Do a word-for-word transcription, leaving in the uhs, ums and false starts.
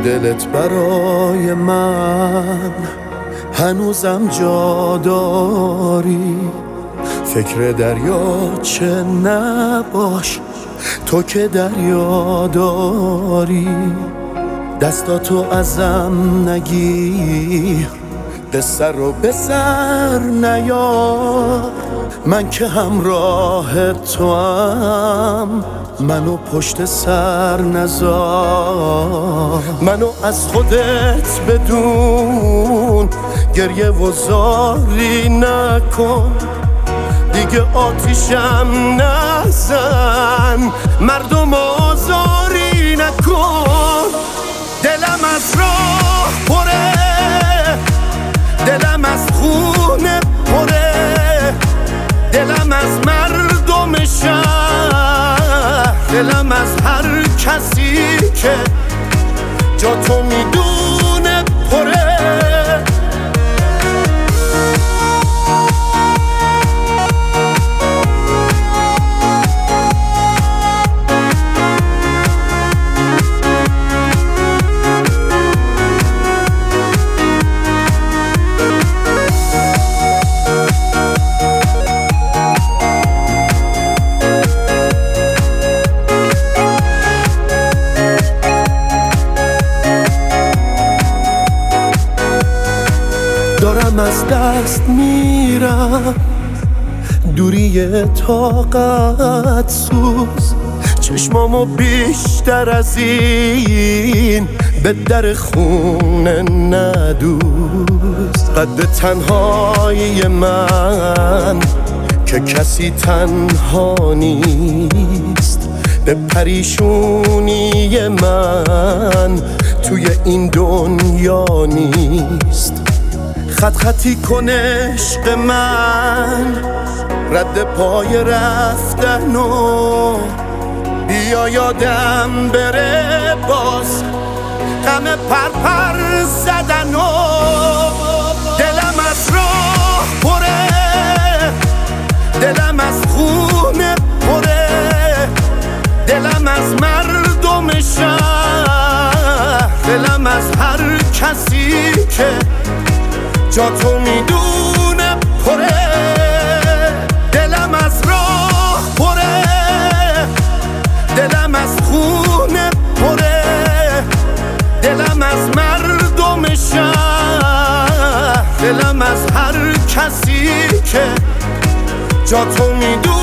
دلت برای من هنوزم جا داری. فکر دریاچه نباش، تو که دریا داری. دستاتو ازم نگیر، قصه رو به سر نیار. من که همراه تو هم، منو پشت سر نذار. منو از خودت بدون، گریه و زاری نکن. دیگه آتیشم نزن، مردم آزاری نکن. دلم از راه پره، دلم از خونه پره، دلم از مردم شهر، دلم از هر کسی که جا تو میدونه پره. دارم از دست میرم، دوری طاقت سوز. چشمامو بیشتر از این به در خونه ندوز. قد تنهایی من که کسی تنها نیست، به پریشونی من توی این دنیا نیست. خط خطی کن عشق من، رد پای رفتن و بیا یادم بره باز غم پرپر زدن و دلم از راه پره، دلم از خونه پره، دلم از مردم شهر، دلم از هر کسی که جا تو میدونه پره. دلم از راه پره، دلم از خونه پره، دلم از مردم شهر، دلم از هر کسی که جا تو میدونه.